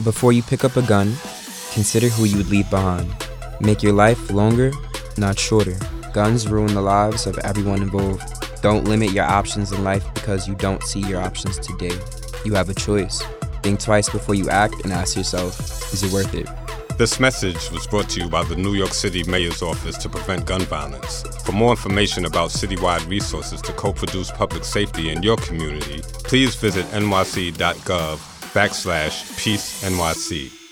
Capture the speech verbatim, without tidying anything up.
Before you pick up a gun, consider who you would leave behind. Make your life longer, not shorter. Guns ruin the lives of everyone involved. Don't limit your options in life because you don't see your options today. You have a choice. Think twice before you act and ask yourself, is it worth it? This message was brought to you by the New York City Mayor's Office to Prevent Gun Violence. For more information about citywide resources to co-produce public safety in your community, please visit nyc.gov backslash peace NYC.